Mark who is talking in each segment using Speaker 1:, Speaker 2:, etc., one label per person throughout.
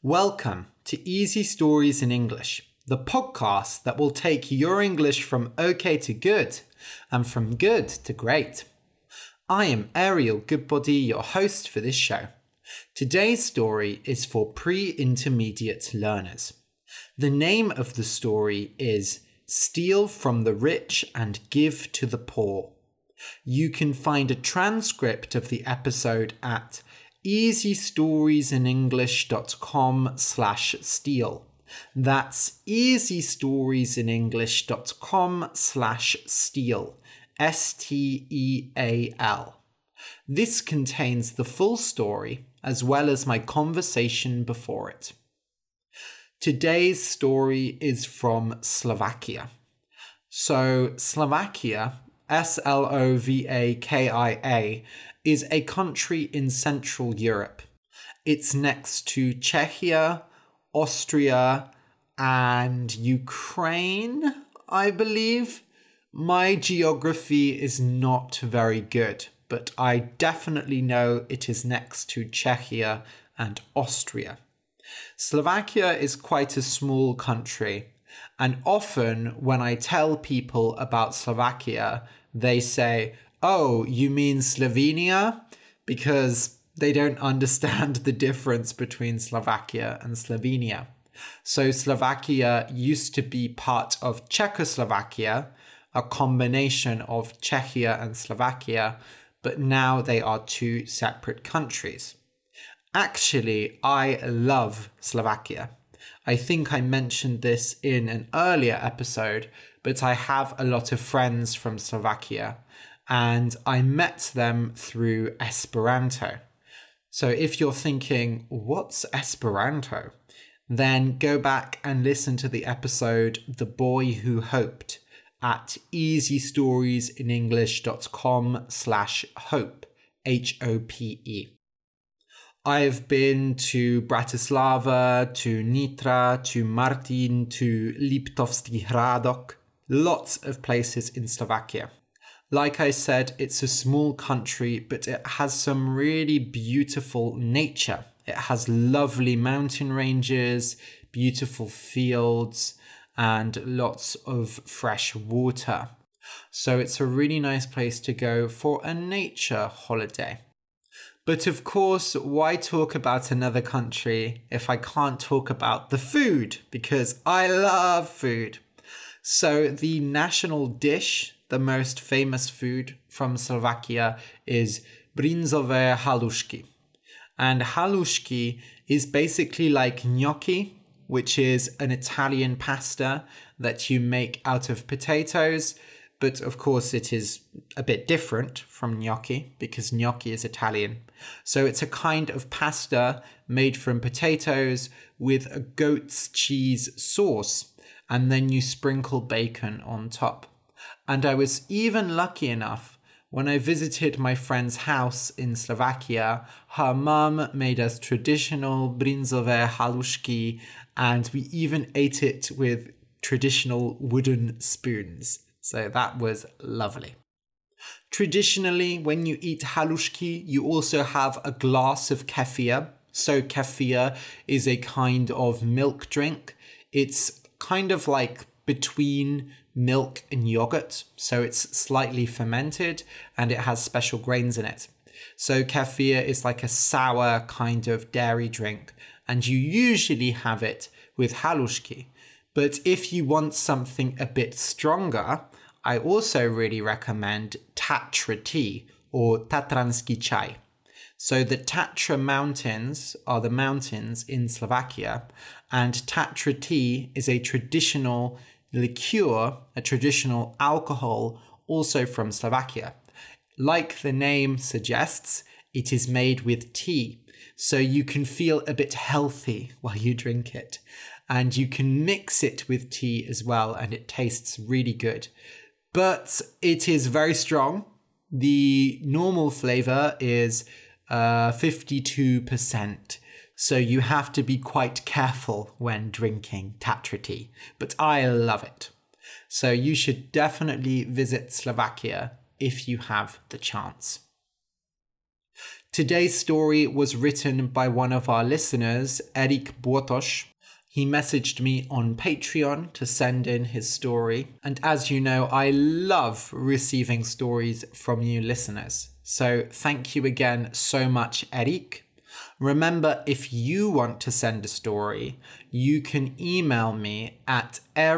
Speaker 1: Welcome to Easy Stories in English, the podcast that will take your English from okay to good and from good to great. I am Ariel Goodbody, your host for this show. Today's story is for pre-intermediate learners. The name of the story is Steal from the Rich and Give to the Poor. You can find a transcript of the episode at easystoriesinenglish.com/steal. That's easystoriesinenglish.com/steal. STEAL. This contains the full story as well as my conversation before it. Today's story is from Slovakia. So Slovakia, Slovakia, is a country in Central Europe. It's next to Czechia, Austria, and Ukraine, I believe. My geography is not very good, but I definitely know it is next to Czechia and Austria. Slovakia is quite a small country, and often when I tell people about Slovakia, they say, "Oh, you mean Slovenia?" Because they don't understand the difference between Slovakia and Slovenia. So Slovakia used to be part of Czechoslovakia, a combination of Czechia and Slovakia, but now they are two separate countries. Actually, I love Slovakia. I think I mentioned this in an earlier episode, but I have a lot of friends from Slovakia, and I met them through Esperanto. So if you're thinking, what's Esperanto? Then go back and listen to the episode The Boy Who Hoped at easystoriesinenglish.com/hope, HOPE. I've been to Bratislava, to Nitra, to Martin, to Liptovský Hrádok, lots of places in Slovakia. Like I said, it's a small country, but it has some really beautiful nature. It has lovely mountain ranges, beautiful fields, and lots of fresh water. So it's a really nice place to go for a nature holiday. But of course, why talk about another country if I can't talk about the food? Because I love food. So the national dish, the most famous food from Slovakia, is brinzové halušky. And halušky is basically like gnocchi, which is an Italian pasta that you make out of potatoes. But of course, it is a bit different from gnocchi because gnocchi is Italian. So it's a kind of pasta made from potatoes with a goat's cheese sauce, and then you sprinkle bacon on top. And I was even lucky enough when I visited my friend's house in Slovakia, her mum made us traditional brinzové halušky, and we even ate it with traditional wooden spoons. So that was lovely. Traditionally, when you eat halušky, you also have a glass of kefir. So kefir is a kind of milk drink. It's kind of like between milk and yogurt. So it's slightly fermented and it has special grains in it. So kefir is like a sour kind of dairy drink, and you usually have it with halušky. But if you want something a bit stronger, I also really recommend Tatra tea or Tatranský čaj. So the Tatra Mountains are the mountains in Slovakia, and Tatra tea is a traditional liqueur, a traditional alcohol also from Slovakia. Like the name suggests, it is made with tea, so you can feel a bit healthy while you drink it. And you can mix it with tea as well, and it tastes really good. But it is very strong. The normal flavor is 52%. So you have to be quite careful when drinking Tatra tea. But I love it. So you should definitely visit Slovakia if you have the chance. Today's story was written by one of our listeners, Eric Bortos. He messaged me on Patreon to send in his story. And as you know, I love receiving stories from you listeners. So thank you again so much, Eric. Remember, if you want to send a story, you can email me at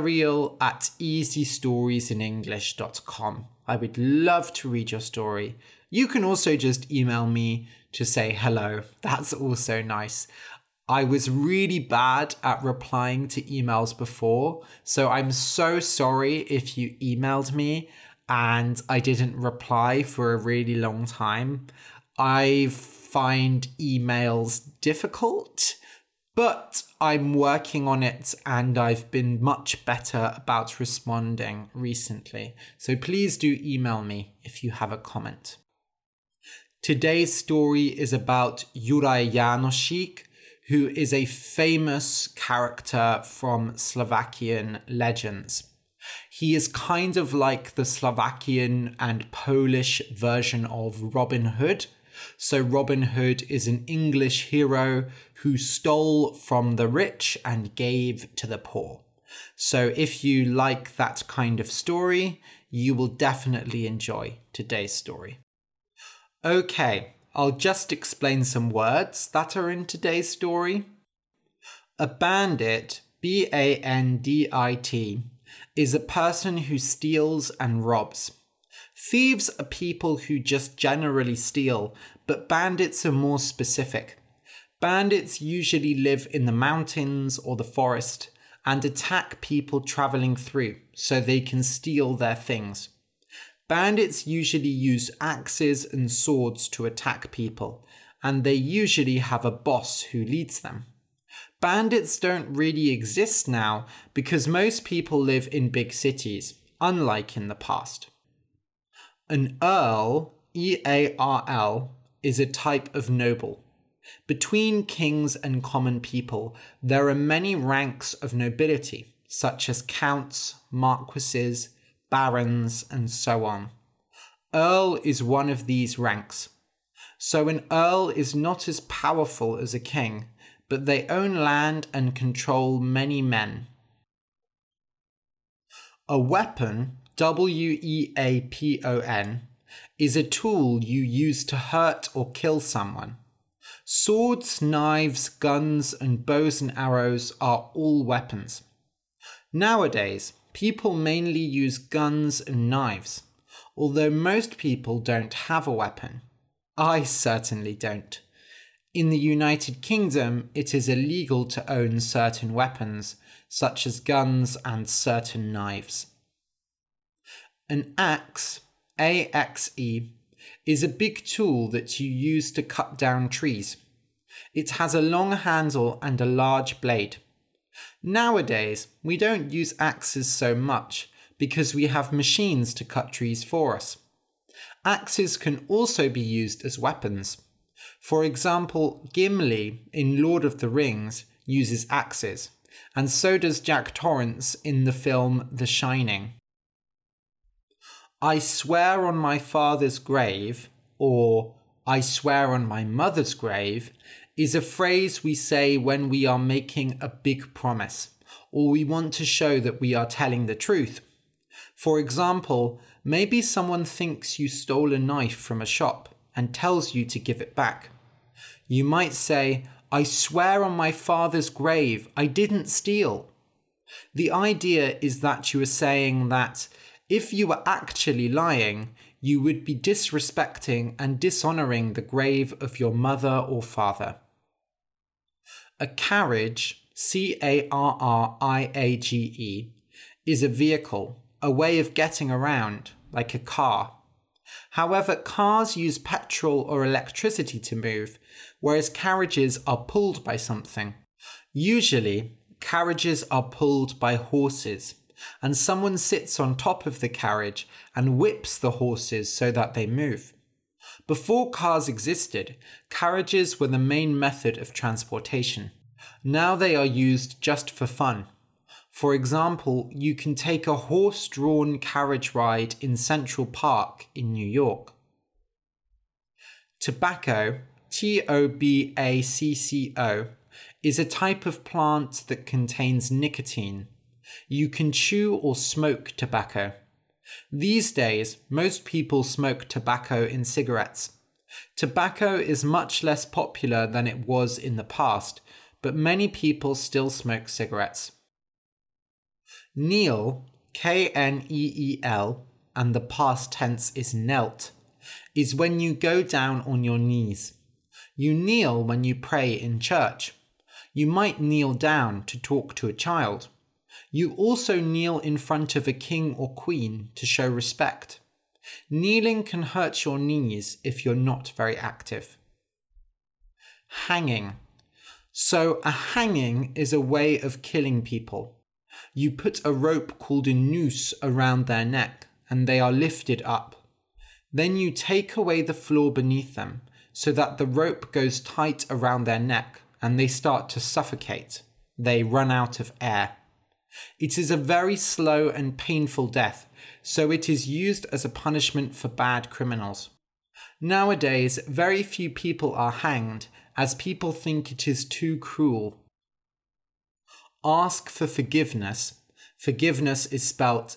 Speaker 1: ariel@easystoriesinenglish.com. I would love to read your story. You can also just email me to say hello. That's also nice. I was really bad at replying to emails before, so I'm so sorry if you emailed me and I didn't reply for a really long time. I find emails difficult, but I'm working on it and I've been much better about responding recently. So please do email me if you have a comment. Today's story is about Juraj Jánosik, who is a famous character from Slovakian legends. He is kind of like the Slovakian and Polish version of Robin Hood. So Robin Hood is an English hero who stole from the rich and gave to the poor. So if you like that kind of story, you will definitely enjoy today's story. Okay, I'll just explain some words that are in today's story. A bandit, B-A-N-D-I-T, is a person who steals and robs. Thieves are people who just generally steal, but bandits are more specific. Bandits usually live in the mountains or the forest and attack people traveling through so they can steal their things. Bandits usually use axes and swords to attack people, and they usually have a boss who leads them. Bandits don't really exist now because most people live in big cities, unlike in the past. An earl, E-A-R-L, is a type of noble. Between kings and common people, there are many ranks of nobility, such as counts, marquises, barons, and so on. Earl is one of these ranks. So an earl is not as powerful as a king, but they own land and control many men. A weapon, W-E-A-P-O-N, is a tool you use to hurt or kill someone. Swords, knives, guns, and bows and arrows are all weapons. Nowadays, people mainly use guns and knives, although most people don't have a weapon. I certainly don't. In the United Kingdom, it is illegal to own certain weapons, such as guns and certain knives. An axe, A-X-E, is a big tool that you use to cut down trees. It has a long handle and a large blade. Nowadays, we don't use axes so much because we have machines to cut trees for us. Axes can also be used as weapons. For example, Gimli in Lord of the Rings uses axes, and so does Jack Torrance in the film The Shining. I swear on my father's grave, or I swear on my mother's grave, is a phrase we say when we are making a big promise, or we want to show that we are telling the truth. For example, maybe someone thinks you stole a knife from a shop and tells you to give it back. You might say, I swear on my father's grave, I didn't steal. The idea is that you are saying that if you were actually lying, you would be disrespecting and dishonoring the grave of your mother or father. A carriage, C-A-R-R-I-A-G-E, is a vehicle, a way of getting around, like a car. However, cars use petrol or electricity to move, whereas carriages are pulled by something. Usually, carriages are pulled by horses, and someone sits on top of the carriage and whips the horses so that they move. Before cars existed, carriages were the main method of transportation. Now they are used just for fun. For example, you can take a horse-drawn carriage ride in Central Park in New York. Tobacco, Tobacco, is a type of plant that contains nicotine. You can chew or smoke tobacco. These days, most people smoke tobacco in cigarettes. Tobacco is much less popular than it was in the past, but many people still smoke cigarettes. Kneel, Kneel, and the past tense is knelt, is when you go down on your knees. You kneel when you pray in church. You might kneel down to talk to a child. You also kneel in front of a king or queen to show respect. Kneeling can hurt your knees if you're not very active. Hanging. So a hanging is a way of killing people. You put a rope called a noose around their neck and they are lifted up. Then you take away the floor beneath them so that the rope goes tight around their neck and they start to suffocate. They run out of air. It is a very slow and painful death, so it is used as a punishment for bad criminals. Nowadays, very few people are hanged as people think it is too cruel. Ask for forgiveness. Forgiveness is spelt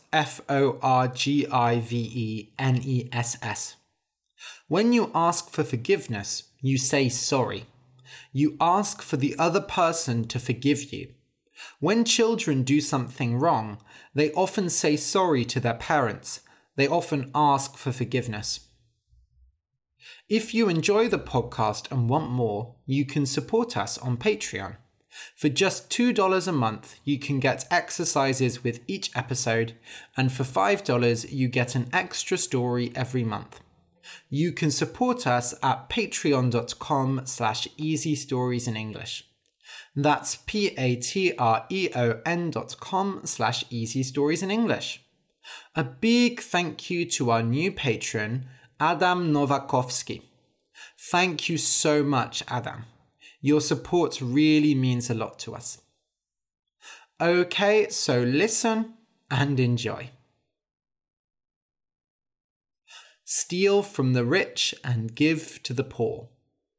Speaker 1: Forgiveness. When you ask for forgiveness, you say sorry. You ask for the other person to forgive you. When children do something wrong, they often say sorry to their parents. They often ask for forgiveness. If you enjoy the podcast and want more, you can support us on Patreon. For just $2 a month, you can get exercises with each episode, and for $5, you get an extra story every month. You can support us at patreon.com/easystoriesinenglish. That's patreon.com/easystoriesinenglish. A big thank you to our new patron, Adam Nowakovski. Thank you so much, Adam. Your support really means a lot to us. Okay, so listen and enjoy. Steal from the rich and give to the poor.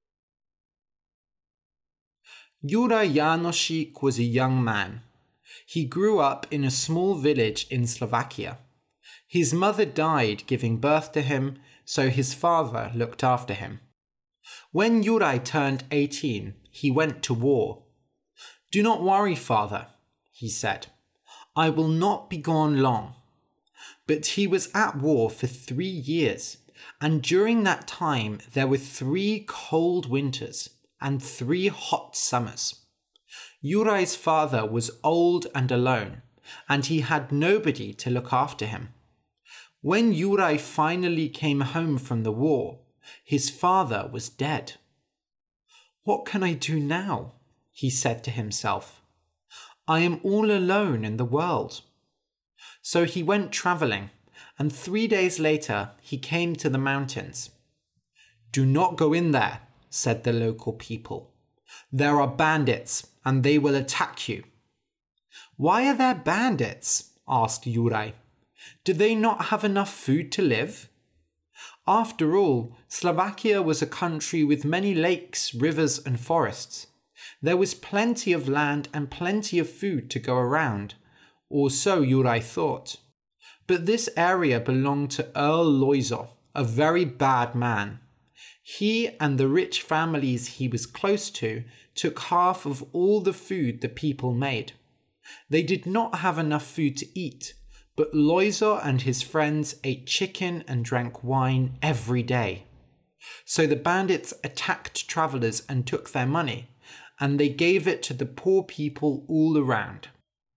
Speaker 1: Juraj Jánosik was a young man. He grew up in a small village in Slovakia. His mother died giving birth to him, so his father looked after him. When Juraj turned 18, he went to war. "Do not worry, father," he said. "I will not be gone long." But he was at war for 3 years, and during that time there were 3 cold winters and 3 hot summers. Juraj's father was old and alone, and he had nobody to look after him. When Juraj finally came home from the war, his father was dead. "What can I do now?" he said to himself. "I am all alone in the world." So he went travelling, and 3 days later he came to the mountains. "Do not go in there," said the local people. "There are bandits, and they will attack you." "Why are there bandits?" asked Juraj. "Do they not have enough food to live?" After all, Slovakia was a country with many lakes, rivers, and forests. There was plenty of land and plenty of food to go around, or so Juraj thought. But this area belonged to Earl Loizo, a very bad man. He and the rich families he was close to took half of all the food the people made. They did not have enough food to eat, but Loizo and his friends ate chicken and drank wine every day. So the bandits attacked travellers and took their money, and they gave it to the poor people all around.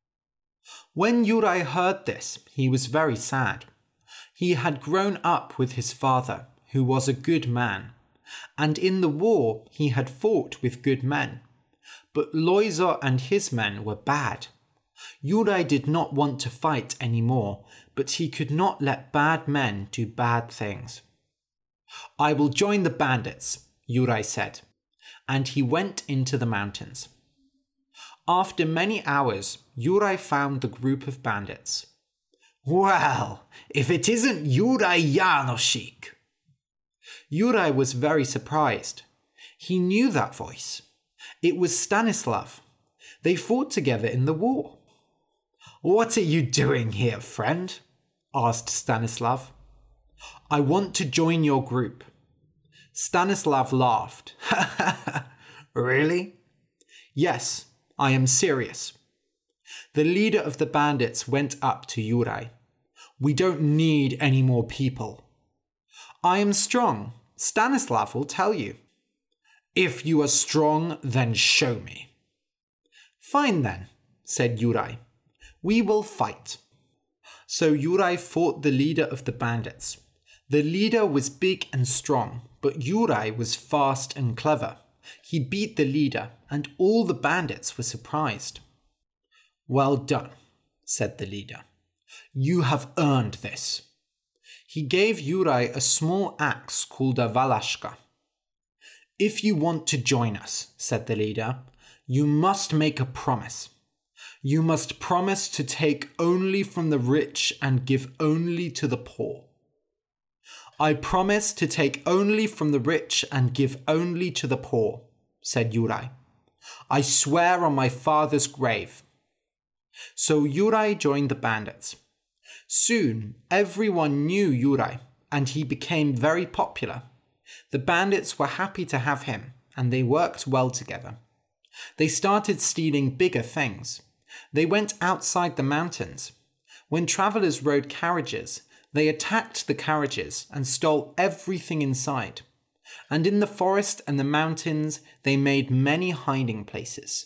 Speaker 1: When Juraj heard this, he was very sad. He had grown up with his father, who was a good man, and in the war he had fought with good men. But Loizo and his men were bad. Juraj did not want to fight anymore, but he could not let bad men do bad things. "I will join the bandits," Juraj said, and he went into the mountains. After many hours, Juraj found the group of bandits. "Well, if it isn't Juraj Jánosik!" Juraj was very surprised. He knew that voice. It was Stanislav. They fought together in the war. "What are you doing here, friend?" asked Stanislav. "I want to join your group." Stanislav laughed. "Really?" "Yes, I am serious." The leader of the bandits went up to Juraj. "We don't need any more people." "I am strong. Stanislav will tell you." "If you are strong, then show me." "Fine then," said Juraj. "We will fight." So Juraj fought the leader of the bandits. The leader was big and strong, but Juraj was fast and clever. He beat the leader, and all the bandits were surprised. "Well done," said the leader. "You have earned this." He gave Juraj a small axe called a valashka. "If you want to join us," said the leader, "you must make a promise. You must promise to take only from the rich and give only to the poor." "I promise to take only from the rich and give only to the poor," said Juraj. "I swear on my father's grave." So Juraj joined the bandits. Soon everyone knew Juraj, and he became very popular. The bandits were happy to have him, and they worked well together. They started stealing bigger things. They went outside the mountains. When travelers rode carriages, they attacked the carriages and stole everything inside. And in the forest and the mountains, they made many hiding places.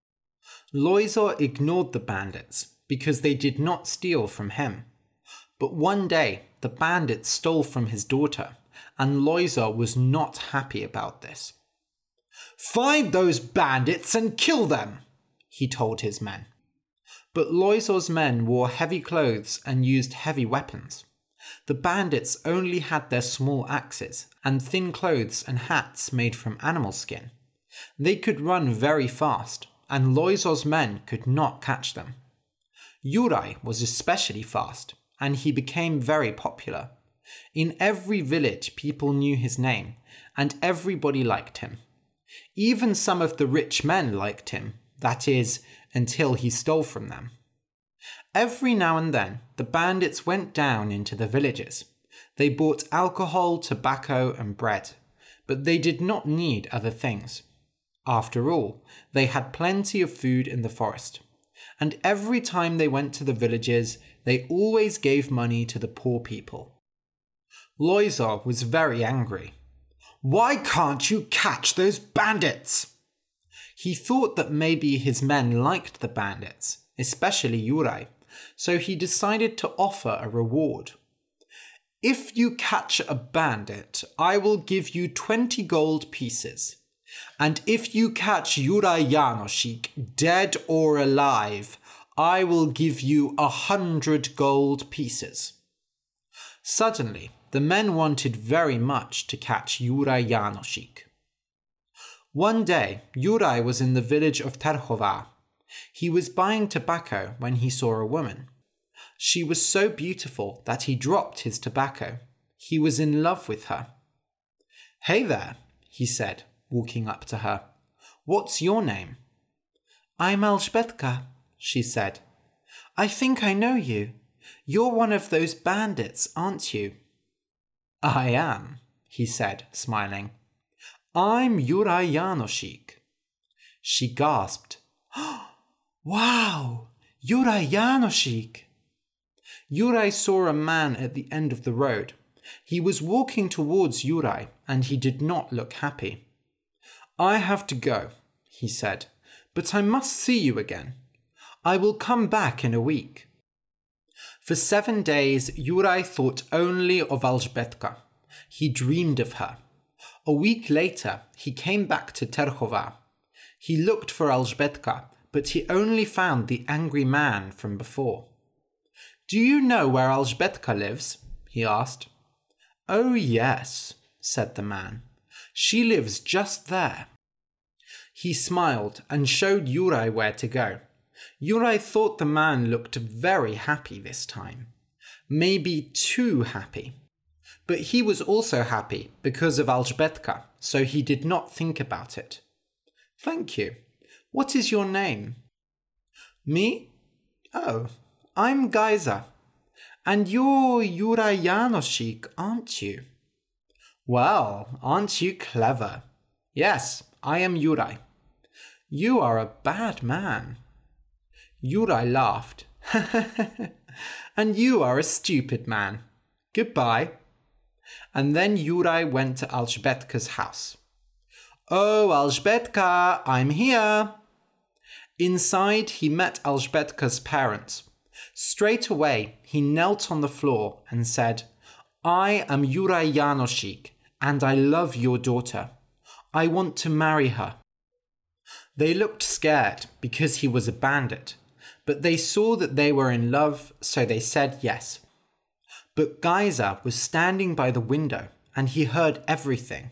Speaker 1: Loizor ignored the bandits because they did not steal from him. But one day, the bandits stole from his daughter, and Loizor was not happy about this. "Find those bandits and kill them," he told his men. But Loizor's men wore heavy clothes and used heavy weapons. The bandits only had their small axes and thin clothes and hats made from animal skin. They could run very fast, and Loizor's men could not catch them. Juraj was especially fast, and he became very popular. In every village people knew his name, and everybody liked him. Even some of the rich men liked him, that is, until he stole from them. Every now and then, the bandits went down into the villages. They bought alcohol, tobacco, and bread, but they did not need other things. After all, they had plenty of food in the forest. And every time they went to the villages, they always gave money to the poor people. Loizor was very angry. "Why can't you catch those bandits?" He thought that maybe his men liked the bandits, especially Juraj, so he decided to offer a reward. "If you catch a bandit, I will give you 20 gold pieces. And if you catch Juraj Jánosik, dead or alive, I will give you 100 gold pieces." Suddenly, the men wanted very much to catch Juraj Jánosik. One day, Juraj was in the village of Terhovar. He was buying tobacco when he saw a woman. She was so beautiful that he dropped his tobacco. He was in love with her. "Hey there," he said, walking up to her. "What's your name?" "I'm Elzbieta," she said. "I think I know you. You're one of those bandits, aren't you?" "I am," he said, smiling. "I'm Juraj Jánosik." She gasped. "Wow, Juraj Jánosik!" Juraj saw a man at the end of the road. He was walking towards Juraj, and he did not look happy. "I have to go," he said, "but I must see you again. I will come back in a week." For 7 days, Juraj thought only of Elzbieta. He dreamed of her. A week later, he came back to Terhovar. He looked for Elzbieta, but he only found the angry man from before. "Do you know where Elzbieta lives?" he asked. "Oh yes," said the man. "She lives just there." He smiled and showed Juraj where to go. Juraj thought the man looked very happy this time. Maybe too happy. But he was also happy because of Alžbetka, so he did not think about it. Thank you. What is your name? Me? Oh, I'm Gajza. And you're Juraj Jánosik, aren't you? Well, aren't you clever? Yes, I am Juraj. You are a bad man. Juraj laughed. And you are a stupid man. Goodbye. And then Juraj went to Alžbetka's house. Oh, Alžbetka, I'm here. Inside, he met Alžbetka's parents. Straight away, he knelt on the floor and said, I am Juraj Jánosik, and I love your daughter. I want to marry her. They looked scared because he was a bandit, but they saw that they were in love, so they said yes. But Gajza was standing by the window, and he heard everything.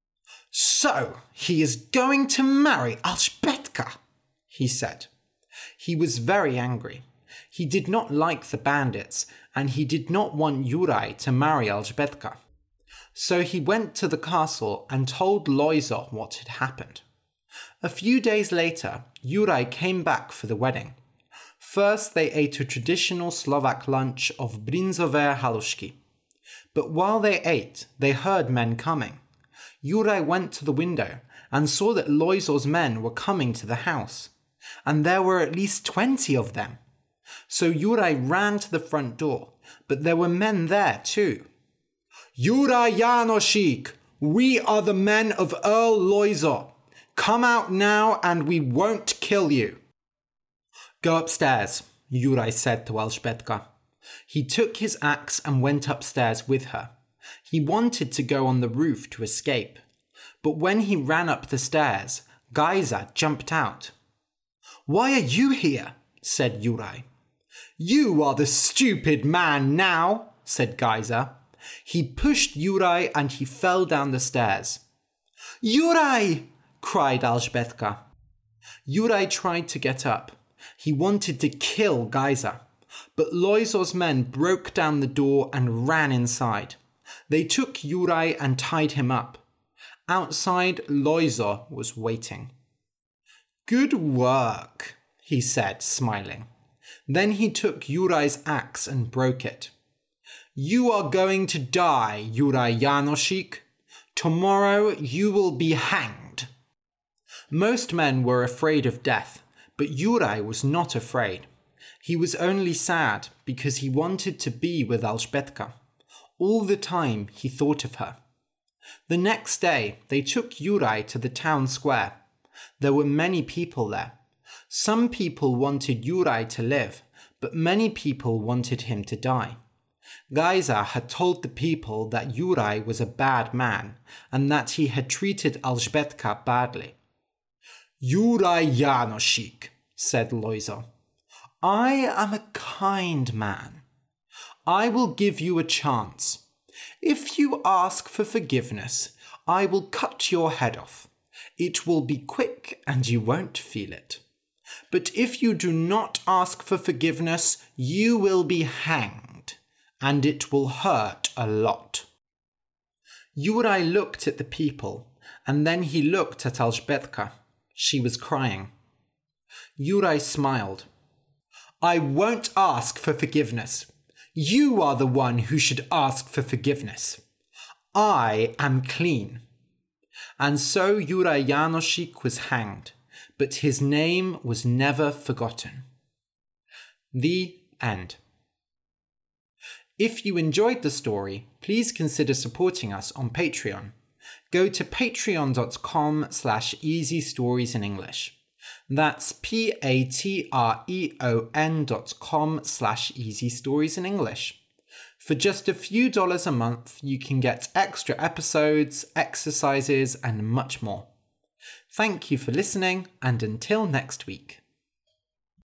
Speaker 1: So, he is going to marry Alžbetka, he said. He was very angry. He did not like the bandits, and he did not want Juraj to marry Alžbetka. So he went to the castle and told Lojzo what had happened. A few days later, Juraj came back for the wedding. First, they ate a traditional Slovak lunch of brinzové halušky. But while they ate, they heard men coming. Juraj went to the window and saw that Lojzo's men were coming to the house. And there were at least 20 of them. So Juraj ran to the front door, but there were men there too. Juraj Jánosik, we are the men of Earl Lojzo. Come out now and we won't kill you. Go upstairs, Juraj said to Alžbetka. He took his axe and went upstairs with her. He wanted to go on the roof to escape. But when he ran up the stairs, Gajza jumped out. Why are you here? Said Juraj. You are the stupid man now, said Gajza. He pushed Juraj and he fell down the stairs. Juraj! Cried Alžbetka. Juraj tried to get up. He wanted to kill Gajza. But Lojzo's men broke down the door and ran inside. They took Juraj and tied him up. Outside, Lojzo was waiting. Good work, he said, smiling. Then he took Juraj's axe and broke it. You are going to die, Juraj Jánosik. Tomorrow you will be hanged. Most men were afraid of death, but Juraj was not afraid. He was only sad because he wanted to be with Alžbetka. All the time he thought of her. The next day they took Juraj to the town square. There were many people there. Some people wanted Juraj to live, but many people wanted him to die. Gajza had told the people that Juraj was a bad man and that he had treated Alžbetka badly. Juraj Jánosik, said Lojzo. I am a kind man. I will give you a chance. If you ask for forgiveness, I will cut your head off. It will be quick and you won't feel it. But if you do not ask for forgiveness, you will be hanged, and it will hurt a lot. Juraj looked at the people, and then he looked at Alžbetka. She was crying. Juraj smiled. I won't ask for forgiveness. You are the one who should ask for forgiveness. I am clean. And so Juraj Jánosik was hanged, but his name was never forgotten. The end. If you enjoyed the story, please consider supporting us on Patreon. Go to patreon.com/easystoriesinenglish. That's patreon.com/easystoriesinenglish. For just a few dollars a month, you can get extra episodes, exercises, and much more. Thank you for listening, and until next week.